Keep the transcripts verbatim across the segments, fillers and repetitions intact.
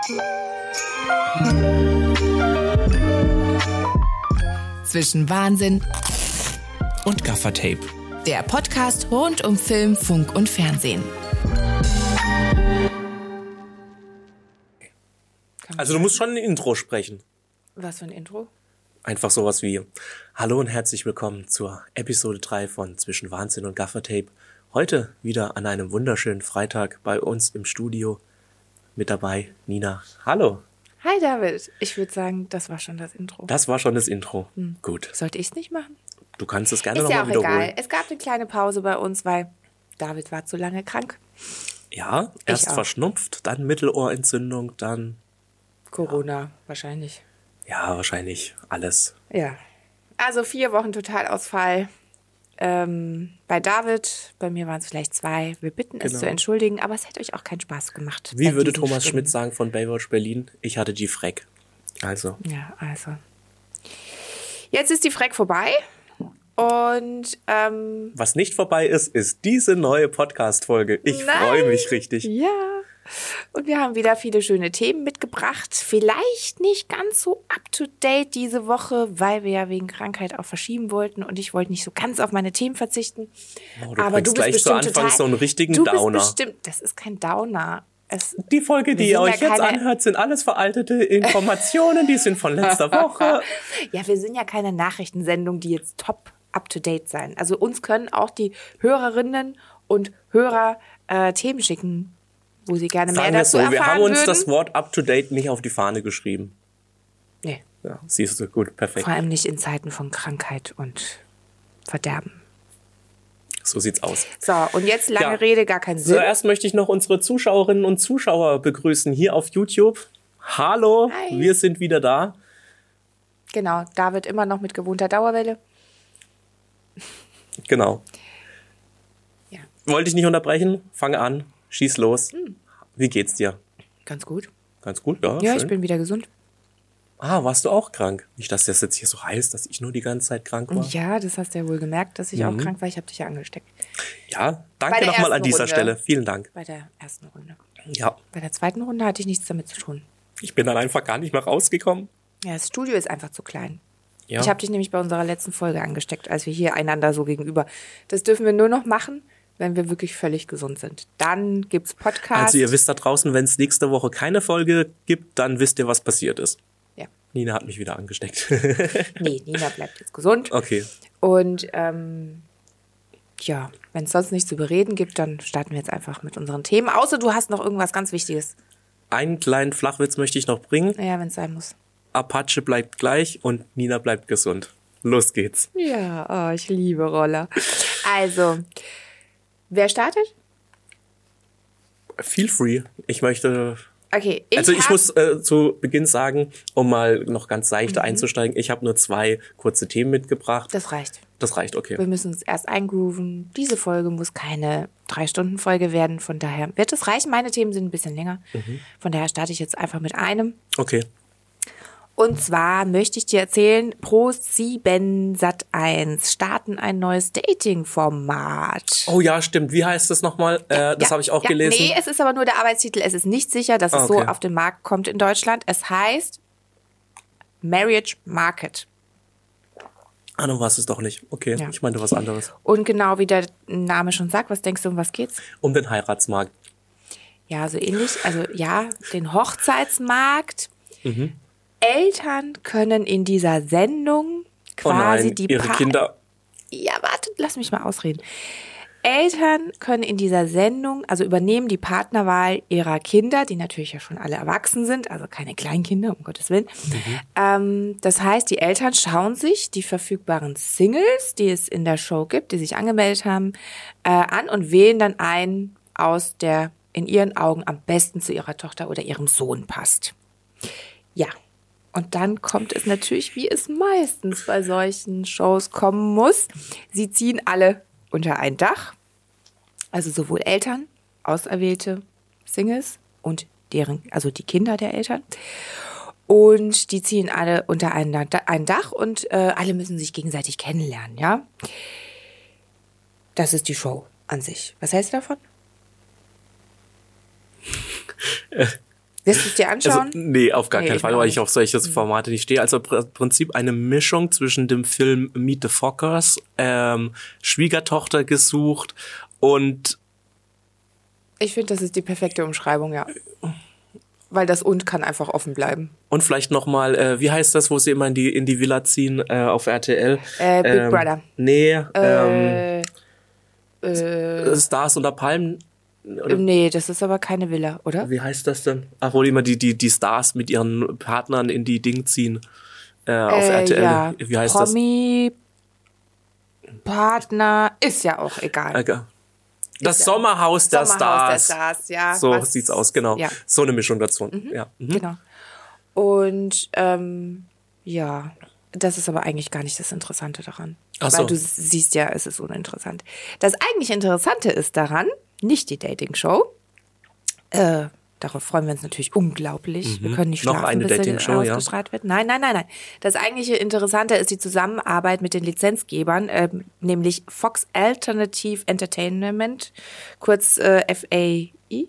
Zwischen Wahnsinn und Gaffertape. Der Podcast rund um Film, Funk und Fernsehen. Also du musst schon ein Intro sprechen. Was für ein Intro? Einfach sowas wie: Hallo und herzlich willkommen zur Episode drei von Zwischen Wahnsinn und Gaffertape. Heute wieder an einem wunderschönen Freitag bei uns im Studio. Mit dabei Nina. Hallo. Hi David. Ich würde sagen, das war schon das Intro. Das war schon das Intro. Hm. Gut. Sollte ich es nicht machen? Du kannst es gerne Ist ja nochmal auch wiederholen. egal. Es gab eine kleine Pause bei uns, weil David war zu lange krank. Ja, erst verschnupft, dann Mittelohrentzündung, dann Corona ja. wahrscheinlich. Ja, wahrscheinlich alles. Ja. Also vier Wochen Totalausfall. Ähm, bei David, bei mir waren es vielleicht zwei. Wir bitten es Genau. zu entschuldigen, aber es hätte euch auch keinen Spaß gemacht. Wie würde Thomas Stimmen. Schmidt sagen von Baywatch Berlin? Ich hatte die Freck. Also. Ja, also. Jetzt ist die Freck vorbei. Und ähm, was nicht vorbei ist, ist diese neue Podcast-Folge. Ich freue mich richtig. Ja. Und wir haben wieder viele schöne Themen mitgebracht. Vielleicht nicht ganz so up-to-date diese Woche, weil wir ja wegen Krankheit auch verschieben wollten. Und ich wollte nicht so ganz auf meine Themen verzichten. Oh, du Aber du bist gleich bestimmt zu Anfang total, so einen richtigen du Downer. Bist bestimmt, das ist kein Downer. Es, die Folge, die ihr euch ja jetzt anhört, sind alles veraltete Informationen. Die sind von letzter Woche. Ja, wir sind ja keine Nachrichtensendung, die jetzt top up-to-date sein. Also uns können auch die Hörerinnen und Hörer äh, Themen schicken, wo sie gerne Sagen mehr dazu so, erfahren wir haben uns würden. das Wort up-to-date nicht auf die Fahne geschrieben. Nee. Ja, siehst du, gut, perfekt. Vor allem nicht in Zeiten von Krankheit und Verderben. So sieht's aus. So, und jetzt lange Ja. Rede, gar keinen Sinn. Zuerst möchte ich noch unsere Zuschauerinnen und Zuschauer begrüßen hier auf YouTube. Hallo, Hi. wir sind wieder da. Genau, David immer noch mit gewohnter Dauerwelle. Genau. Ja. Wollte ich nicht unterbrechen. Fange an. Schieß los. Hm. Wie geht's dir? Ganz gut. Ganz gut, ja. Ja, schön. ich bin wieder gesund. Ah, warst du auch krank? Nicht, dass das jetzt hier so heißt, dass ich nur die ganze Zeit krank war. Ja, das hast du ja wohl gemerkt, dass ich Mhm. auch krank war. Ich habe dich ja angesteckt. Ja, Bei danke der nochmal an ersten dieser Runde. Stelle. Vielen Dank. Bei der ersten Runde. Ja, Bei der zweiten Runde hatte ich nichts damit zu tun. ich bin dann einfach gar nicht mehr rausgekommen. Ja, das Studio ist einfach zu klein. Ja. Ich habe dich nämlich bei unserer letzten Folge angesteckt, als wir hier einander so gegenüber. Das dürfen wir nur noch machen, wenn wir wirklich völlig gesund sind. Dann gibt's Podcast. Also ihr wisst da draußen, wenn es nächste Woche keine Folge gibt, dann wisst ihr, was passiert ist. Ja. Nina hat mich wieder angesteckt. Nee, Nina bleibt jetzt gesund. Okay. Und ähm, ja, wenn es sonst nichts zu bereden gibt, dann starten wir jetzt einfach mit unseren Themen. Außer du hast noch irgendwas ganz Wichtiges. Einen kleinen Flachwitz möchte ich noch bringen. Naja, wenn es sein muss. Apache bleibt gleich und Nina bleibt gesund. Los geht's. Ja, oh, ich liebe Roller. Also, wer startet? Feel free. Ich möchte... Okay, ich also ich hab- muss äh, zu Beginn sagen, um mal noch ganz seichte Mhm. einzusteigen, ich habe nur zwei kurze Themen mitgebracht. Das reicht. Das reicht, okay. Wir müssen uns erst eingrooven. Diese Folge muss keine Drei-Stunden-Folge werden. Von daher wird es reichen. Meine Themen sind ein bisschen länger. Mhm. Von daher starte ich jetzt einfach mit einem. Okay. Und zwar möchte ich dir erzählen, Pro sieben Sat eins starten ein neues Dating-Format. Oh ja, stimmt. Wie heißt das nochmal? Äh, das Ja, habe ich auch ja, gelesen. Nee, es ist aber nur der Arbeitstitel. Es ist nicht sicher, dass Ah, es so okay. auf den Markt kommt in Deutschland. Es heißt Marriage Market. Ah, du warst es doch nicht. Okay, Ja. ich meinte was anderes. Und genau wie der Name schon sagt, was denkst du, um was geht's? Um den Heiratsmarkt. Ja, so ähnlich. Also ja, den Hochzeitsmarkt. Mhm. Eltern können in dieser Sendung quasi oh nein, die ihre Pa- Kinder. Ja, warte, lass mich mal ausreden. Eltern können in dieser Sendung, also übernehmen die Partnerwahl ihrer Kinder, die natürlich ja schon alle erwachsen sind, also keine Kleinkinder, um Gottes Willen. Mhm. Ähm, das heißt, die Eltern schauen sich die verfügbaren Singles, die es in der Show gibt, die sich angemeldet haben, äh, an und wählen dann einen aus, der in ihren Augen am besten zu ihrer Tochter oder ihrem Sohn passt. Ja. Und dann kommt es natürlich, wie es meistens bei solchen Shows kommen muss. Sie ziehen alle unter ein Dach. Also sowohl Eltern, auserwählte Singles und deren, also die Kinder der Eltern. Und die ziehen alle unter ein Dach und äh, alle müssen sich gegenseitig kennenlernen, ja. Das ist die Show an sich. Was hältst du davon? Wirst du es dir anschauen? Also, nee, auf gar Nee, keinen ich Fall, auch weil ich nicht. auf solche Formate nicht stehe. Also im Prinzip eine Mischung zwischen dem Film Meet the Fockers, ähm, Schwiegertochter gesucht und Ich finde, das ist die perfekte Umschreibung, ja. Weil das und kann einfach offen bleiben. und vielleicht nochmal, äh, wie heißt das, wo sie immer in die in die Villa ziehen, äh, auf R T L? Äh, Big ähm, Brother. Nee, ähm, Äh, äh, Stars unter Palmen. Oder nee, das ist aber keine Villa, oder? wie heißt das denn? Ach, wo die immer die, die, die Stars mit ihren Partnern in die Ding ziehen. Äh, auf Äh, R T L. ja. Wie heißt Promi, Partner, ist ja auch egal. das? Okay. Das ja- Sommerhaus der Sommerhaus der Stars. Stars, ja. So was- sieht's aus, genau. Ja, So eine Mischung dazu. Ja. Mhm. genau. Und ähm, ja, das ist aber eigentlich gar nicht das Interessante daran. Ach so. Weil du siehst ja, es ist uninteressant. Das eigentlich Interessante ist daran, nicht die Dating-Show. Äh, darauf freuen wir uns natürlich unglaublich. Wir können nicht Noch schlafen, eine bis der Dating-Show, ja. ausgestrahlt wird. Nein, nein, nein, nein. Das eigentliche Interessante ist die Zusammenarbeit mit den Lizenzgebern, äh, nämlich Fox Alternative Entertainment, kurz äh, F A I.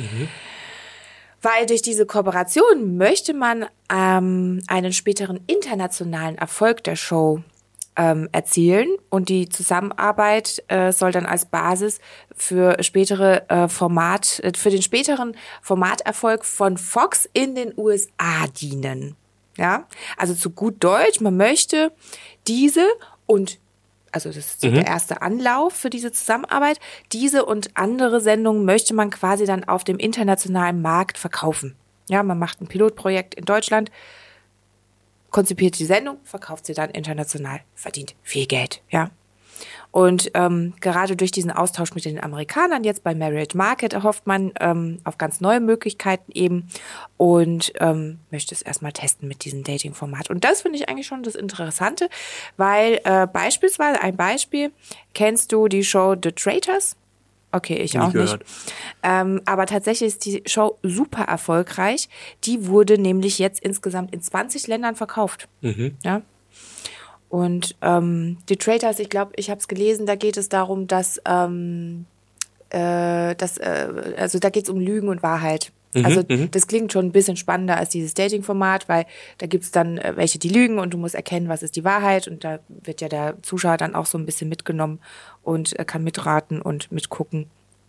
Weil durch diese Kooperation möchte man ähm, einen späteren internationalen Erfolg der Show ähm, erzielen und die Zusammenarbeit äh, soll dann als Basis für spätere äh, Format, äh, für den späteren Formaterfolg von Fox in den U S A dienen. Ja, also zu gut Deutsch, man möchte diese und also das ist der erste Anlauf für diese Zusammenarbeit. Diese und andere Sendungen möchte man quasi dann auf dem internationalen Markt verkaufen. Ja, man macht ein Pilotprojekt in Deutschland, konzipiert die Sendung, verkauft sie dann international, verdient viel Geld, ja. Und ähm, gerade durch diesen Austausch mit den Amerikanern jetzt bei Marriage Market erhofft man ähm, auf ganz neue Möglichkeiten eben und ähm, möchte es erstmal testen mit diesem Dating-Format. Und das finde ich eigentlich schon das Interessante, weil äh, beispielsweise ein Beispiel, kennst du die Show The Traitors? Okay, ich Nie auch gehört. nicht. Ähm, aber tatsächlich ist die Show super erfolgreich. Die wurde nämlich jetzt insgesamt in zwanzig Ländern verkauft. Ja. Und ähm, die Traitors, ich glaube, ich habe es gelesen, da geht es darum, dass, ähm, äh, dass äh, also da geht es um Lügen und Wahrheit. Also das klingt schon ein bisschen spannender als dieses Dating-Format, weil da gibt's dann äh, welche, die lügen und du musst erkennen, was ist die Wahrheit. Und da wird ja der Zuschauer dann auch so ein bisschen mitgenommen und äh, kann mitraten und mitgucken.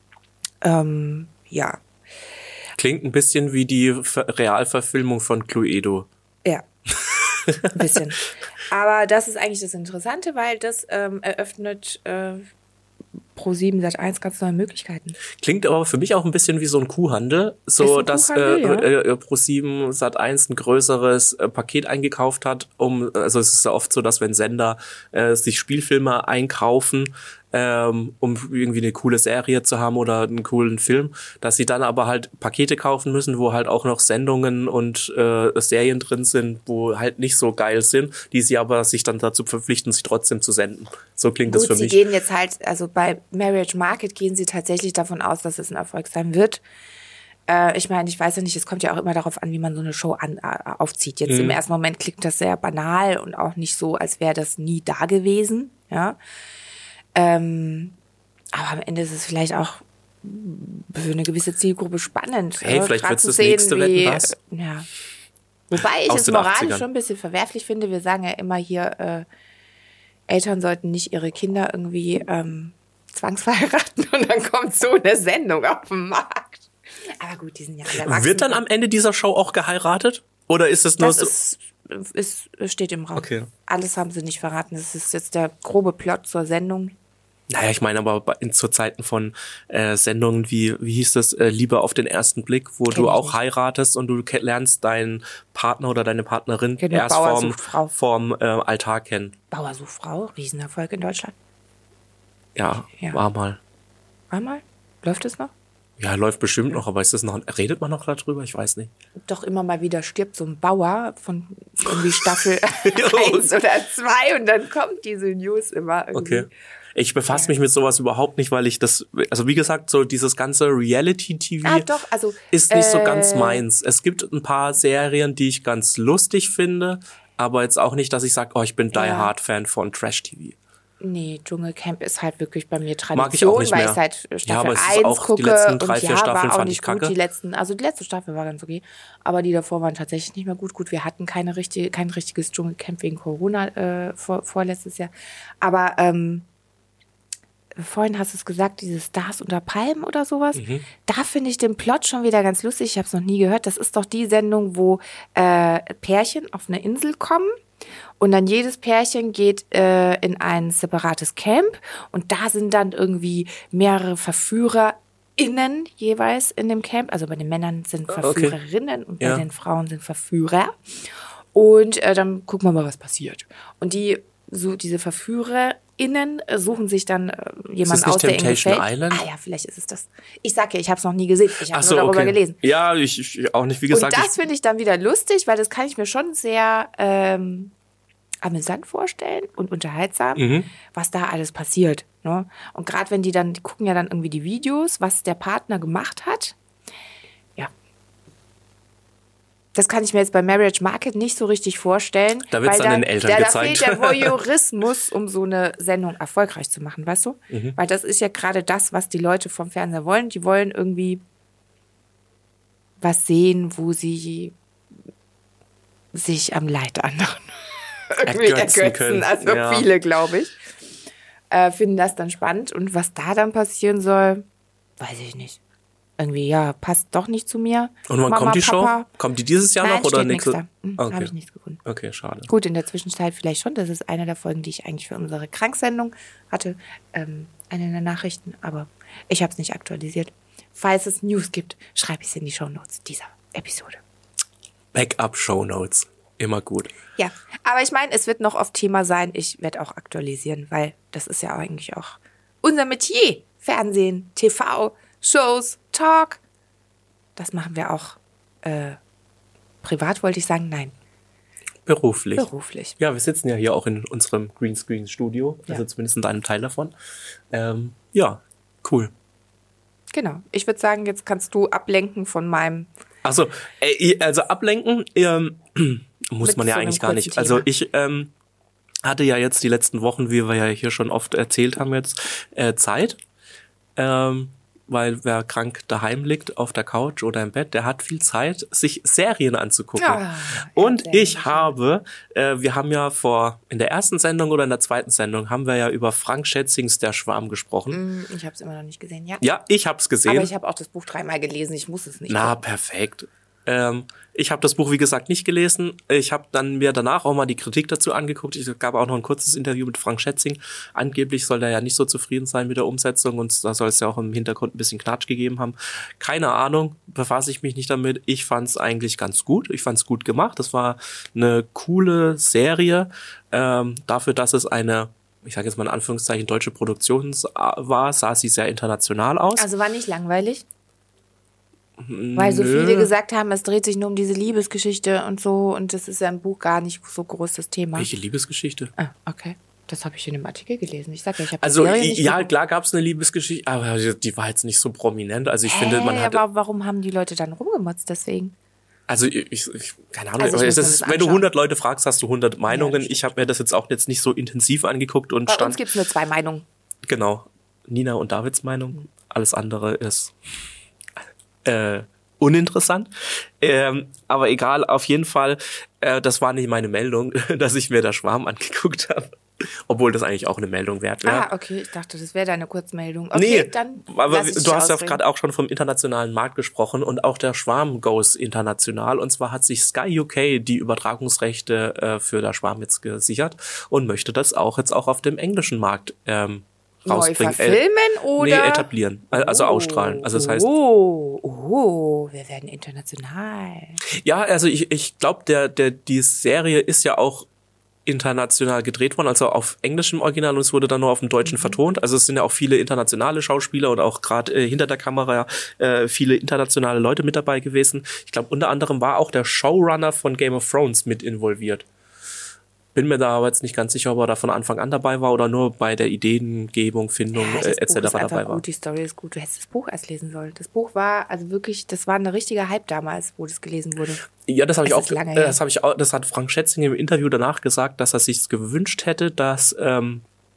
Ähm, ja, Klingt ein bisschen wie die Ver- Realverfilmung von Cluedo. ja, ein bisschen. Aber das ist eigentlich das Interessante, weil das ähm, eröffnet äh, Pro sieben Sat eins ganz neue Möglichkeiten. Klingt aber für mich auch ein bisschen wie so ein Kuhhandel, so Ist ein dass Kuhhandel, äh, ja. äh, Pro sieben Sat eins ein größeres äh, Paket eingekauft hat, um also es ist ja oft so, dass wenn Sender äh, sich Spielfilme einkaufen, ähm, um irgendwie eine coole Serie zu haben oder einen coolen Film, dass sie dann aber halt Pakete kaufen müssen, wo halt auch noch Sendungen und äh, Serien drin sind, wo halt nicht so geil sind, die sie aber sich dann dazu verpflichten, sich trotzdem zu senden. So klingt das Gut, für sie mich. gehen jetzt halt, also bei Marriage Market gehen sie tatsächlich davon aus, dass es ein Erfolg sein wird. Äh, ich meine, ich weiß ja nicht, es kommt ja auch immer darauf an, wie man so eine Show an, äh, aufzieht. Jetzt im ersten Moment klingt das sehr banal und auch nicht so, als wäre das nie da gewesen. Ja. Ähm, aber am Ende ist es vielleicht auch für eine gewisse Zielgruppe spannend. Hey, äh, vielleicht grad wird's zu das sehen, nächste Wetten, wie, was? Ja. Wobei ich Aus es den moralisch achtzigern. schon ein bisschen verwerflich finde. Wir sagen ja immer hier, äh, Eltern sollten nicht ihre Kinder irgendwie ähm, zwangsverheiraten und dann kommt so eine Sendung auf den Markt. Aber gut, die sind ja alle erwachsen. Wird dann am Ende dieser Show auch geheiratet? Oder ist es nur Das so? ist, ist, steht im Raum. Okay. Alles haben sie nicht verraten. Das ist jetzt der grobe Plot zur Sendung. Naja, ich meine aber bei- in, zu Zeiten von äh, Sendungen wie, wie hieß das, äh, Liebe auf den ersten Blick, wo Kenn du ich auch nicht. heiratest und du ke- lernst deinen Partner oder deine Partnerin Kenn nur erst Bauer vorm, sucht Frau. vorm äh, Altar kennen. Bauer sucht Frau, Riesenerfolg in Deutschland. Ja, Ja. war mal. War mal? Läuft es noch? Ja, läuft bestimmt noch, aber ist das noch, redet man noch darüber? Ich weiß nicht. Doch immer mal wieder stirbt so ein Bauer von irgendwie Staffel eins oder zwei und dann kommt diese News immer irgendwie. Okay. Ich befasse mich mit sowas überhaupt nicht, weil ich das, also wie gesagt, so dieses ganze Reality-T V Ah, doch, also, ist nicht so ganz äh, meins. Es gibt ein paar Serien, die ich ganz lustig finde, aber jetzt auch nicht, dass ich sage, oh, ich bin Die Ja. Hard Fan von Trash-T V. Nee, Dschungelcamp ist halt wirklich bei mir Tradition, Mag ich auch nicht weil mehr. ich seit Staffel Ja, aber es ist eins auch gucke die letzten drei, und vier ja, Staffeln war auch fand nicht ich gut. kacke. Die letzten, also die letzte Staffel war ganz okay, aber die davor waren tatsächlich nicht mehr gut. Gut, wir hatten keine richtige, kein richtiges Dschungelcamp wegen Corona äh, vor, vorletztes Jahr. Aber ähm, vorhin hast du es gesagt, diese Stars unter Palmen oder sowas. Mhm. Da finde ich den Plot schon wieder ganz lustig. Ich habe es noch nie gehört. Das ist doch die Sendung, wo äh, Pärchen auf eine Insel kommen. Und dann jedes Pärchen geht äh, in ein separates Camp und da sind dann irgendwie mehrere VerführerInnen jeweils in dem Camp. Also bei den Männern sind Verführerinnen okay. und bei ja. den Frauen sind Verführer. Und äh, dann gucken wir mal, was passiert. Und die so diese VerführerInnen suchen sich dann äh, jemanden aus, der ihnen gefällt. Island? Ah ja, vielleicht ist es das. Ich sag ja, ich habe es noch nie gesehen. Ich habe so, nur darüber okay. gelesen. Ja, ich, ich auch nicht. Wie gesagt, und das finde ich dann wieder lustig, weil das kann ich mir schon sehr ähm, amüsant vorstellen und unterhaltsam, mhm. was da alles passiert. Ne? Und gerade wenn die dann, die gucken ja dann irgendwie die Videos, was der Partner gemacht hat. Ja. Das kann ich mir jetzt bei Marriage Market nicht so richtig vorstellen. Da wird es an den Eltern da, gezeigt. Da fehlt der Voyeurismus, um so eine Sendung erfolgreich zu machen, weißt du? Mhm. Weil das ist ja gerade das, was die Leute vom Fernseher wollen. Die wollen irgendwie was sehen, wo sie sich am Leid anderen irgendwie ergötzen, ergötzen. können. Also ja. viele, glaube ich, äh, finden das dann spannend. Und was da dann passieren soll, weiß ich nicht. Irgendwie, ja, passt doch nicht zu mir. Und wann Mama, kommt die Papa. Show? Kommt die dieses Jahr Nein, noch oder steht nächste? Nix da. Hm, okay. Habe ich nichts gefunden. Okay, schade. Gut, in der Zwischenzeit vielleicht schon. Das ist eine der Folgen, die ich eigentlich für unsere Kranksendung hatte. Ähm, eine der Nachrichten, aber ich habe es nicht aktualisiert. Falls es News gibt, schreibe ich es in die Shownotes dieser Episode. Backup-Shownotes. Immer gut. Ja, aber ich meine, es wird noch oft Thema sein. Ich werde auch aktualisieren, weil das ist ja eigentlich auch unser Metier. Fernsehen, T V, Shows, Talk. Das machen wir auch äh, privat, wollte ich sagen. Nein. Beruflich. Beruflich. Ja, wir sitzen ja hier auch in unserem Greenscreen-Studio. Also ja. zumindest in einem Teil davon. Ähm, ja, cool. Genau. Ich würde sagen, jetzt kannst du ablenken von meinem... Achso, äh, also ablenken ähm, muss Mit man ja so einem eigentlich gar kurzen nicht. Thema. Also ich ähm, hatte ja jetzt die letzten Wochen, wie wir ja hier schon oft erzählt haben jetzt, äh, Zeit. Ähm, weil wer krank daheim liegt, auf der Couch oder im Bett, der hat viel Zeit, sich Serien anzugucken. Ja, und ich schön. habe, äh, wir haben ja vor, in der ersten Sendung oder in der zweiten Sendung, haben wir ja über Frank Schätzings Der Schwarm gesprochen. Ich habe es immer noch nicht gesehen, ja. Ja, ich hab's gesehen. Aber ich habe auch das Buch dreimal gelesen, ich muss es nicht. Na, gucken. perfekt. Ähm, ich habe das Buch, wie gesagt, nicht gelesen. Ich habe dann mir danach auch mal die Kritik dazu angeguckt. Es gab auch noch ein kurzes Interview mit Frank Schätzing. Angeblich soll er ja nicht so zufrieden sein mit der Umsetzung und da soll es ja auch im Hintergrund ein bisschen Knatsch gegeben haben. Keine Ahnung, befasse ich mich nicht damit. Ich fand es eigentlich ganz gut. Ich fand es gut gemacht. Das war eine coole Serie. Ähm, dafür, dass es eine, ich sage jetzt mal in Anführungszeichen, deutsche Produktion war, sah sie sehr international aus. Also war nicht langweilig? Weil so Nö. viele gesagt haben, es dreht sich nur um diese Liebesgeschichte und so und das ist ja im Buch gar nicht so groß das Thema. Welche Liebesgeschichte? Ah, okay. Das habe ich in dem Artikel gelesen. Ich sag ja, ich habe Also die Serie nicht ja, geguckt. klar gab es eine Liebesgeschichte, aber die war jetzt nicht so prominent. Also ich Hä, finde, man hat, aber warum haben die Leute dann rumgemotzt deswegen? also ich, ich keine Ahnung, Also ich aber muss es mir ist, das wenn du anschauen. hundert Leute fragst, hast du hundert Meinungen. stimmt. Ich habe mir das jetzt auch jetzt nicht so intensiv angeguckt und Bei stand uns gibt es nur zwei Meinungen. genau Nina und Davids Meinung. Alles andere ist äh, uninteressant. Ähm, aber egal, auf jeden Fall, äh, das war nicht meine Meldung, dass ich mir Der Schwarm angeguckt habe. Obwohl das eigentlich auch eine Meldung wert wäre. Ah, okay, ich dachte, das wäre deine Kurzmeldung. Okay, Nee, dann aber lass ich du dich hast ja ausreden. gerade auch schon vom internationalen Markt gesprochen und auch Der Schwarm goes international. Und zwar hat sich Sky U K die Übertragungsrechte äh, für Der Schwarm jetzt gesichert und möchte das auch jetzt auch auf dem englischen Markt ähm, Neu rausbringen. verfilmen oder? Nee, etablieren. Also Oh, ausstrahlen. Also das heißt, Oh, oh, wir werden international. ja, also ich, ich glaube, der, der, die Serie ist ja auch international gedreht worden, also auf englischem Original und es wurde dann nur auf dem Deutschen mhm. vertont. Also es sind ja auch viele internationale Schauspieler und auch gerade äh, hinter der Kamera äh, viele internationale Leute mit dabei gewesen. Ich glaube, unter anderem war auch der Showrunner von Game of Thrones mit involviert. Bin mir da aber jetzt nicht ganz sicher, ob er da von Anfang an dabei war oder nur bei der Ideengebung, Findung Ja, äh, das et cetera Buch ist dabei einfach war. gut, die Story ist gut. Du hättest das Buch erst lesen sollen. Das Buch war also wirklich, das war ein richtiger Hype damals, wo das gelesen wurde. Ja, das habe ich Es auch, ist lange äh, her. das habe ich auch, das hat Frank Schätzing im Interview danach gesagt, dass er sich gewünscht hätte, dass ähm,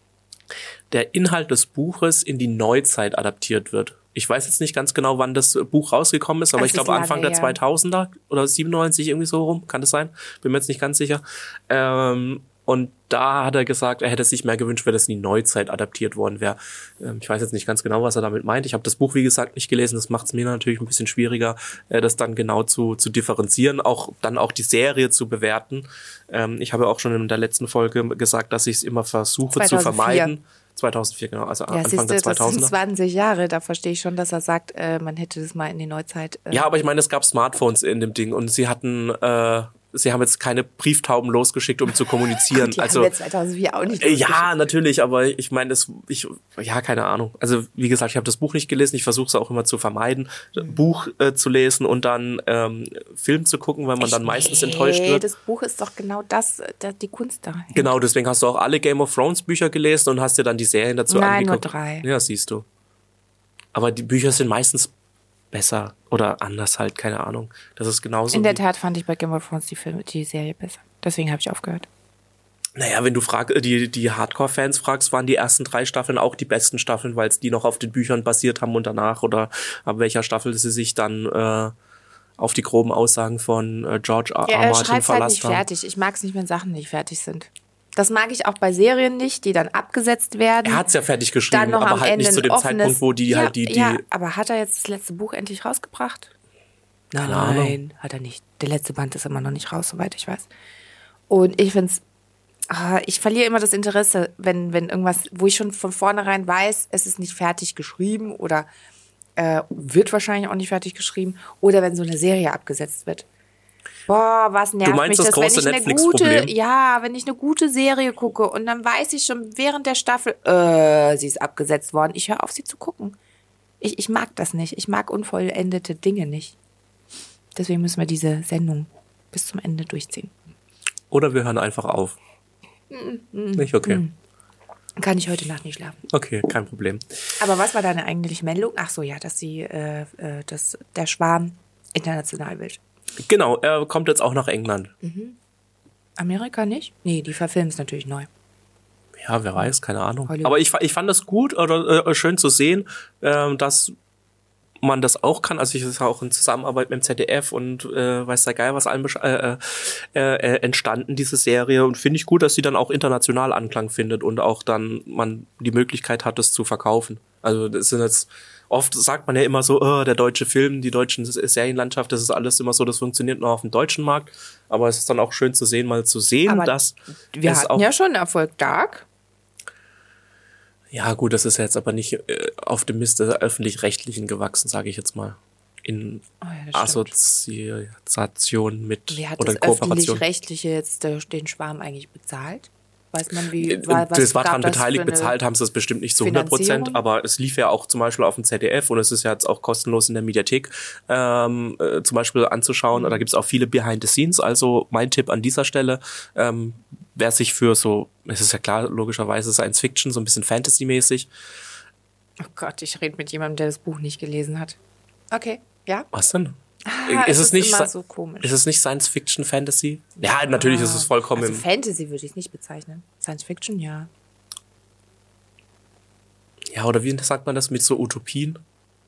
der Inhalt des Buches in die Neuzeit adaptiert wird. Ich weiß jetzt nicht ganz genau, wann das Buch rausgekommen ist, aber Das ich glaube ist Anfang lange der her. zweitausender oder siebenundneunzig irgendwie so rum, kann das sein? Bin mir jetzt nicht ganz sicher. Ähm, und da hat er gesagt, er hätte sich mehr gewünscht, wenn das in die Neuzeit adaptiert worden wäre. Ähm, ich weiß jetzt nicht ganz genau, was er damit meint. Ich habe das Buch, wie gesagt, nicht gelesen. Das macht es mir natürlich ein bisschen schwieriger, äh, das dann genau zu, zu differenzieren, auch dann auch die Serie zu bewerten. Ähm, ich habe auch schon in der letzten Folge gesagt, dass ich es immer versuche zu zweitausendvier. vermeiden. zweitausendvier, genau, also Ja, Anfang siehste, der das sind zweitausender. zwanzig Jahre, da verstehe ich schon, dass er sagt, äh, man hätte das mal in die Neuzeit. Äh, Ja, aber ich meine, es gab Smartphones in dem Ding und sie hatten, äh, sie haben jetzt keine Brieftauben losgeschickt, um zu kommunizieren. die also haben wir zweitausendvier auch nicht. äh, ja, natürlich, aber ich meine, das, ich, ja, keine Ahnung. Also wie gesagt, ich habe das Buch nicht gelesen. Ich versuche es auch immer zu vermeiden, Mhm. Buch äh, zu lesen und dann ähm, Film zu gucken, weil man dann meistens enttäuscht Nee, wird. das Buch ist doch genau das, das die Kunst da. Genau, deswegen hast du auch alle Game of Thrones Bücher gelesen und hast dir dann die Serien dazu Nein, nur angeguckt. drei. Ja, siehst du. Aber die Bücher sind meistens besser oder anders halt, keine Ahnung. Das ist genauso. In der wie- Tat fand ich bei Game of Thrones die, Film, die Serie besser. Deswegen habe ich aufgehört. Naja, wenn du frag, die, die Hardcore-Fans fragst, waren die ersten drei Staffeln auch die besten Staffeln, weil es die noch auf den Büchern basiert haben und danach oder ab welcher Staffel sie sich dann äh, auf die groben Aussagen von äh, George R. Ja, R. er Martin schreibt halt verlassen nicht haben. fertig. Ich mag es nicht, wenn Sachen nicht fertig sind. Das mag ich auch bei Serien nicht, die dann abgesetzt werden. Er hat's ja fertig geschrieben, Dann noch aber am halt Ende nicht zu dem ein offenes- Zeitpunkt, wo die ja, halt die, die Ja, aber hat er jetzt das letzte Buch endlich rausgebracht? Keine Nein, Ahnung. hat er nicht. Der letzte Band ist immer noch nicht raus, soweit ich weiß. Und ich finde es, ah, ich verliere immer das Interesse, wenn, wenn irgendwas, wo ich schon von vornherein weiß, es ist nicht fertig geschrieben oder äh, wird wahrscheinlich auch nicht fertig geschrieben oder wenn so eine Serie abgesetzt wird. Boah, was nervt Du meinst mich das das, wenn große ich eine gute, Netflix-Problem? ja, wenn ich eine gute Serie gucke und dann weiß ich schon während der Staffel, äh, sie ist abgesetzt worden. Ich höre auf, sie zu gucken. Ich, ich mag das nicht. Ich mag unvollendete Dinge nicht. Deswegen müssen wir diese Sendung bis zum Ende durchziehen. Oder wir hören einfach auf. Nicht okay. Kann ich heute Nacht nicht schlafen. Okay, kein Problem. Aber was war deine eigentliche Meldung? Ach so, ja, dass sie, äh, äh, dass der Schwarm international will. Genau, er kommt jetzt auch nach England. Amerika nicht? Nee, die verfilmen es natürlich neu. Ja, wer weiß, keine Ahnung. Hollywood. Aber ich, fa- ich fand das gut oder äh, schön zu sehen, ähm, dass man das auch kann. Also ich ist auch in Zusammenarbeit mit dem Z D F und äh, weiß der Geil was allem besch- äh, äh, äh, entstanden, diese Serie. Und finde ich gut, dass sie dann auch international Anklang findet und auch dann man die Möglichkeit hat, das zu verkaufen. Also das sind jetzt, oft sagt man ja immer so, oh, der deutsche Film, die deutsche Serienlandschaft, das ist alles immer so, das funktioniert nur auf dem deutschen Markt. Aber es ist dann auch schön zu sehen, mal zu sehen, Aber dass Wir es hatten auch ja schon Erfolg Dark. Ja, gut, das ist jetzt aber nicht äh, auf dem Mist der Öffentlich-Rechtlichen gewachsen, sage ich jetzt mal. In Oh ja, das stimmt. Assoziation mit Wie hat oder das in Kooperation. Öffentlich-Rechtliche jetzt äh, den Schwarm eigentlich bezahlt? Weiß man, wie Äh, war, was das war gab daran das beteiligt, für eine- bezahlt haben sie es bestimmt nicht zu hundert Prozent, Finanzierung? aber es lief ja auch zum Beispiel auf dem Z D F und es ist ja jetzt auch kostenlos in der Mediathek ähm, äh, zum Beispiel anzuschauen. Mhm. Da gibt's auch viele Behind the Scenes, also mein Tipp an dieser Stelle, ähm, wer sich für so, es ist ja klar, logischerweise Science Fiction, so ein bisschen Fantasy-mäßig. Oh Gott, ich rede mit jemandem, der das Buch nicht gelesen hat. Okay, ja. Was denn? Ah, ist es nicht immer Sci- so komisch. Ist es nicht Science Fiction Fantasy? Ja, natürlich ist es vollkommen Also im, Fantasy würde ich es nicht bezeichnen. Science Fiction, ja. ja, oder wie sagt man das mit so Utopien?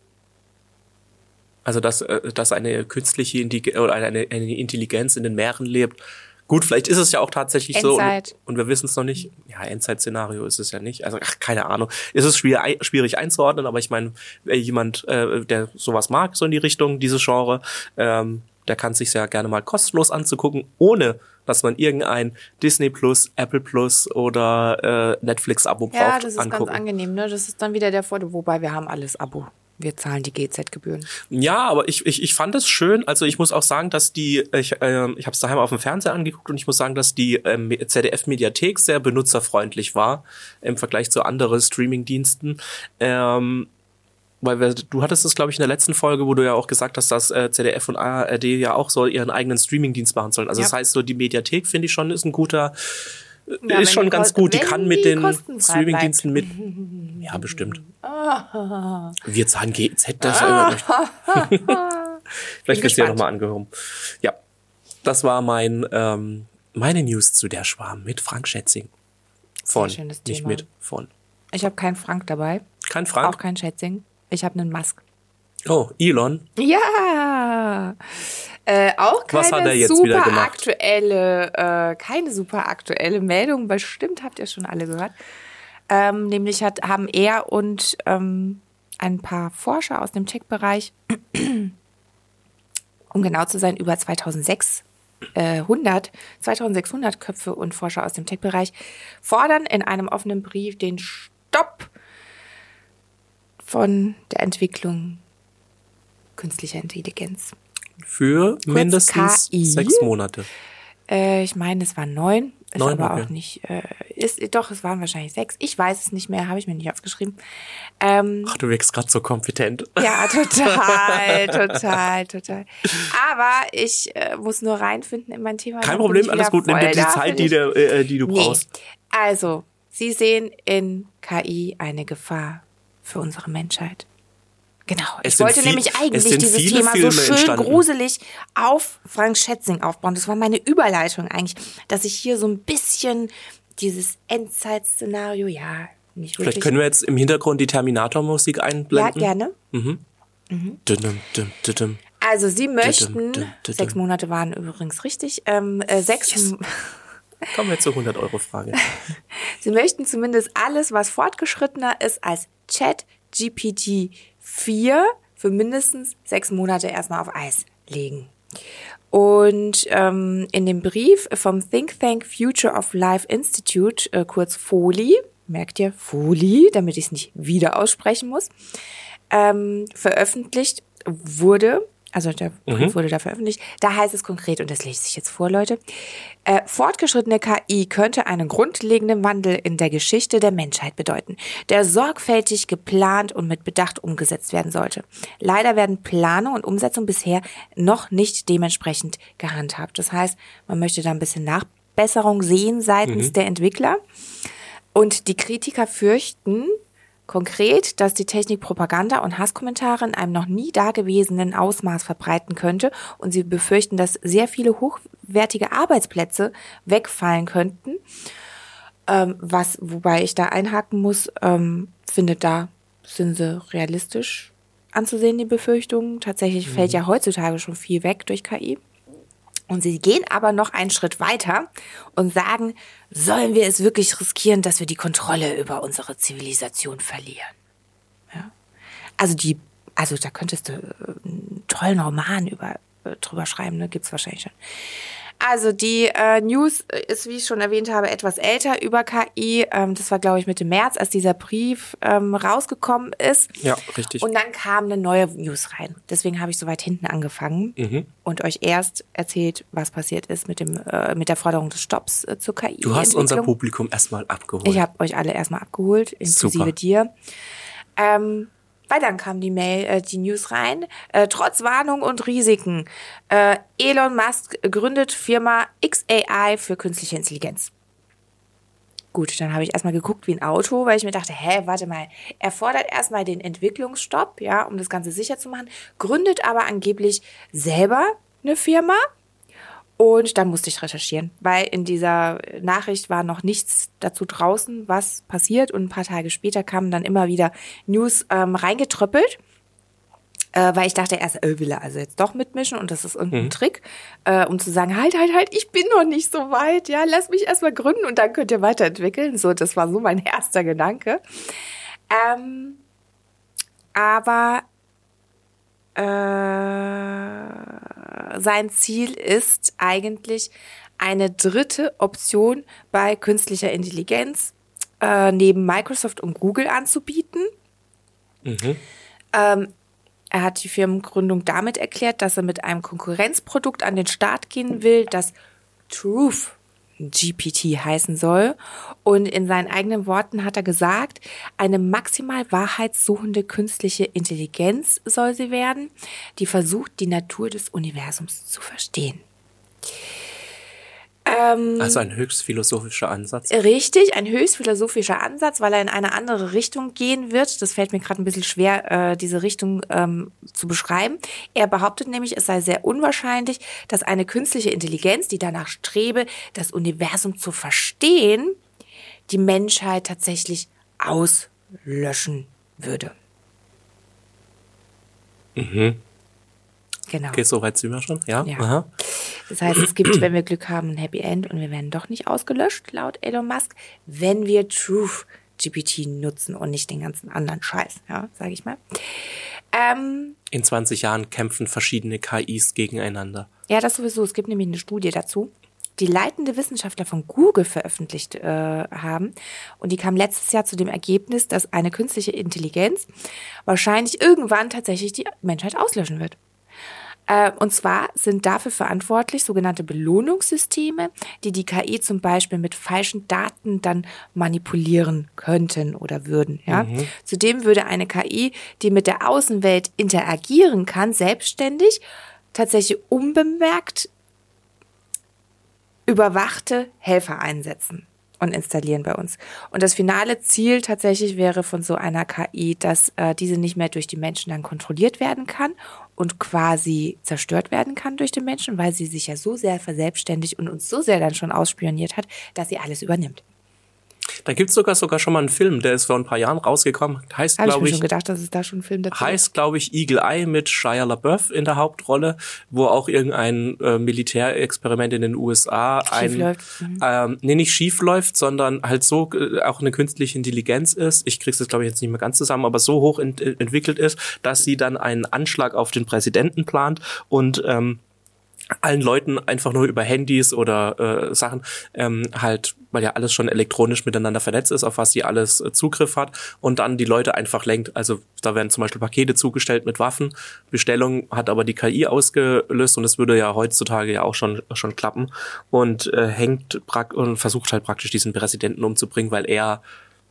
Also, dass, äh, dass eine künstliche Intelligenz oder eine, eine Intelligenz in den Meeren lebt. Gut, vielleicht ist es ja auch tatsächlich Endzeit. so. Und, und wir wissen es noch nicht. Ja, Endzeit-Szenario ist es ja nicht. Also, ach, keine Ahnung. Es ist schwierig, schwierig einzuordnen, aber ich meine, äh, jemand, äh, der sowas mag, so in die Richtung, dieses Genre, ähm, der kann sich sehr gerne mal kostenlos anzugucken, ohne dass man irgendein Disney Plus, Apple Plus oder äh, Netflix-Abo braucht. Ja, das ist angucken. ganz angenehm, ne? Das ist dann wieder der Vorteil, wobei wir haben alles Abo. Wir zahlen die G Z-Gebühren. Ja, aber ich, ich, ich fand es schön. Also ich muss auch sagen, dass die, ich, äh, ich habe es daheim auf dem Fernseher angeguckt und ich muss sagen, dass die ähm, Z D F-Mediathek sehr benutzerfreundlich war im Vergleich zu anderen Streamingdiensten. Ähm, weil wir, du hattest es, glaube ich, in der letzten Folge, wo du ja auch gesagt hast, dass äh, Z D F und A R D ja auch so ihren eigenen Streamingdienst machen sollen. Also Ja. das heißt, so die Mediathek, finde ich schon, ist ein guter, Ja, wenn ist schon die ganz kost- gut. Die wenn kann mit die den kostenfrei Streamingdiensten mit. Ja, bestimmt. Wir zahlen G Z. Das, äh, Vielleicht wirst du ja gespannt. nochmal angehoben. Ja, das war mein ähm, meine News zu der Schwarm mit Frank Schätzing. Von, Sehr schönes nicht Thema. mit, von. Ich habe keinen Frank dabei. Kein Frank? Auch kein Schätzing. Ich habe einen Musk. Oh, Elon. Ja, äh, auch keine Was hat er jetzt wieder super gemacht? aktuelle, äh, keine super aktuelle Meldung. Bestimmt habt ihr schon alle gehört. Ähm, nämlich hat, haben er und ähm, ein paar Forscher aus dem Tech-Bereich, um genau zu sein, über zweitausendsechshundert, zweitausendsechshundert Köpfe und Forscher aus dem Tech-Bereich fordern in einem offenen Brief den Stopp von der Entwicklung künstlicher Intelligenz. Für Kurz mindestens K I. sechs Monate. Äh, ich meine, es waren neun. Ist Neun, aber okay. auch nicht. Äh, ist, doch, es waren wahrscheinlich sechs. Ich weiß es nicht mehr, habe ich mir nicht aufgeschrieben. Ähm, Ach, du wirkst gerade so kompetent. ja, total, total, total. Aber ich äh, muss nur reinfinden in mein Thema. Kein dann Problem, bin ich alles wieder gut. Nimm dir voll die da, Zeit, bin die, ich- du, äh, die du Nee. brauchst. Also, Sie sehen in K I eine Gefahr für unsere Menschheit. Genau. Es Ich sind wollte viel- nämlich es eigentlich sind dieses viele Thema Filme so schön entstanden. gruselig auf Frank Schätzing aufbauen. Das war meine Überleitung eigentlich, dass ich hier so ein bisschen dieses Endzeitszenario, ja, nicht Vielleicht wirklich. können wir jetzt im Hintergrund die Terminator-Musik Ja, einblenden. gerne. Düm, düm, düm, düm. Also Sie möchten, Düm, düm, düm. sechs Monate waren übrigens richtig, ähm, äh, sechs, Yes. Kommen wir zur hundert-Euro-Frage. Sie möchten zumindest alles, was fortgeschrittener ist als Chat G P T vier für mindestens sechs Monate erstmal auf Eis legen. Und ähm, in dem Brief vom Think Tank Future of Life Institute, äh, kurz FOLI, merkt ihr, FOLI, damit ich es nicht wieder aussprechen muss, ähm, veröffentlicht wurde, also der Brief wurde da veröffentlicht, da heißt es konkret, und das lese ich jetzt vor, Leute, äh, fortgeschrittene K I könnte einen grundlegenden Wandel in der Geschichte der Menschheit bedeuten, der sorgfältig geplant und mit Bedacht umgesetzt werden sollte. Leider werden Planung und Umsetzung bisher noch nicht dementsprechend gehandhabt. Das heißt, man möchte da ein bisschen Nachbesserung sehen seitens Mhm. der Entwickler. Und die Kritiker fürchten konkret, dass die Technik Propaganda und Hasskommentare in einem noch nie dagewesenen Ausmaß verbreiten könnte, und sie befürchten, dass sehr viele hochwertige Arbeitsplätze wegfallen könnten. Ähm, was, wobei ich da einhaken muss, ähm, finde, da sind sie realistisch anzusehen, die Befürchtungen. Tatsächlich Mhm. fällt ja heutzutage schon viel weg durch K I. Und sie gehen aber noch einen Schritt weiter und sagen, sollen wir es wirklich riskieren, dass wir die Kontrolle über unsere Zivilisation verlieren? Ja. Also die, also da könntest du äh, einen tollen Roman über, äh, drüber schreiben, ne? Gibt's wahrscheinlich schon. Also die äh, News ist, wie ich schon erwähnt habe, etwas älter über K I. Ähm, das war, glaube ich, Mitte März, als dieser Brief ähm, rausgekommen ist. Ja, richtig. Und dann kam eine neue News rein. Deswegen habe ich so weit hinten angefangen Mhm. und euch erst erzählt, was passiert ist mit dem äh, mit der Forderung des Stopps äh, zur K I. Du hast unser Entwicklung. Publikum erstmal abgeholt. Ich habe euch alle erstmal abgeholt, inklusive Super. dir. Ähm, weil dann kam die Mail, äh, die News rein. Äh, trotz Warnung und Risiken. Äh, Elon Musk gründet Firma X A I für künstliche Intelligenz. Gut, dann habe ich erstmal geguckt wie ein Auto, weil ich mir dachte, hä, warte mal, er fordert erstmal den Entwicklungsstopp, ja, um das Ganze sicher zu machen, gründet aber angeblich selber eine Firma. Und dann musste ich recherchieren, weil in dieser Nachricht war noch nichts dazu draußen, was passiert. Und ein paar Tage später kamen dann immer wieder News ähm, reingetröppelt, äh, weil ich dachte erst, äh, will er also jetzt doch mitmischen und das ist irgendein Mhm. Trick, äh, um zu sagen, halt, halt, halt, ich bin noch nicht so weit, ja, lass mich erstmal gründen und dann könnt ihr weiterentwickeln. So, das war so mein erster Gedanke. Ähm, aber äh, sein Ziel ist eigentlich, eine dritte Option bei künstlicher Intelligenz äh, neben Microsoft und Google anzubieten. Mhm. Ähm, er hat die Firmengründung damit erklärt, dass er mit einem Konkurrenzprodukt an den Start gehen will, das Truth G P T heißen soll. Und in seinen eigenen Worten hat er gesagt, eine maximal wahrheitssuchende künstliche Intelligenz soll sie werden, die versucht, die Natur des Universums zu verstehen. Ähm, Also ein höchst philosophischer Ansatz. Richtig, ein höchst philosophischer Ansatz, weil er in eine andere Richtung gehen wird. Das fällt mir gerade ein bisschen schwer, äh, diese Richtung ähm, zu beschreiben. Er behauptet nämlich, es sei sehr unwahrscheinlich, dass eine künstliche Intelligenz, die danach strebe, das Universum zu verstehen, die Menschheit tatsächlich auslöschen würde. Mhm. Genau. Okay, soweit sind wir schon, ja? Ja. Aha. Das heißt, es gibt, wenn wir Glück haben, ein Happy End und wir werden doch nicht ausgelöscht, laut Elon Musk, wenn wir Truth G P T nutzen und nicht den ganzen anderen Scheiß, ja, sage ich mal. Ähm, In zwanzig Jahren kämpfen verschiedene K Is gegeneinander. ja, das sowieso. Es gibt nämlich eine Studie dazu, die leitende Wissenschaftler von Google veröffentlicht äh, haben. Und die kam letztes Jahr zu dem Ergebnis, dass eine künstliche Intelligenz wahrscheinlich irgendwann tatsächlich die Menschheit auslöschen wird. Äh, und zwar sind dafür verantwortlich sogenannte Belohnungssysteme, die die K I zum Beispiel mit falschen Daten dann manipulieren könnten oder würden. Ja? Mhm. Zudem würde eine K I, die mit der Außenwelt interagieren kann, selbstständig, tatsächlich unbemerkt überwachte Helfer einsetzen und installieren bei uns. Und das finale Ziel tatsächlich wäre von so einer K I, dass äh, diese nicht mehr durch die Menschen dann kontrolliert werden kann und quasi zerstört werden kann durch den Menschen, weil sie sich ja so sehr verselbstständigt und uns so sehr dann schon ausspioniert hat, dass sie alles übernimmt. Da gibt's sogar sogar schon mal einen Film, der ist vor ein paar Jahren rausgekommen. Heißt, Habe ich glaube mir ich, schon gedacht, dass es da schon einen Film dazu gibt. heißt, glaube ich, Eagle Eye mit Shia LaBeouf in der Hauptrolle, wo auch irgendein äh, Militärexperiment in den U S A ein, Schief läuft. Mhm. ähm, nee, nicht schief läuft, sondern halt so äh, auch eine künstliche Intelligenz ist. Ich krieg's jetzt, glaube ich, jetzt nicht mehr ganz zusammen, aber so hoch ent- entwickelt ist, dass sie dann einen Anschlag auf den Präsidenten plant und ähm, allen Leuten einfach nur über Handys oder äh, Sachen ähm, halt, weil ja alles schon elektronisch miteinander vernetzt ist, auf was sie alles äh, Zugriff hat und dann die Leute einfach lenkt. Also da werden zum Beispiel Pakete zugestellt mit Waffen, Bestellung hat aber die K I ausgelöst und es würde ja heutzutage ja auch schon schon klappen und äh, hängt prak- und versucht halt praktisch diesen Präsidenten umzubringen, weil er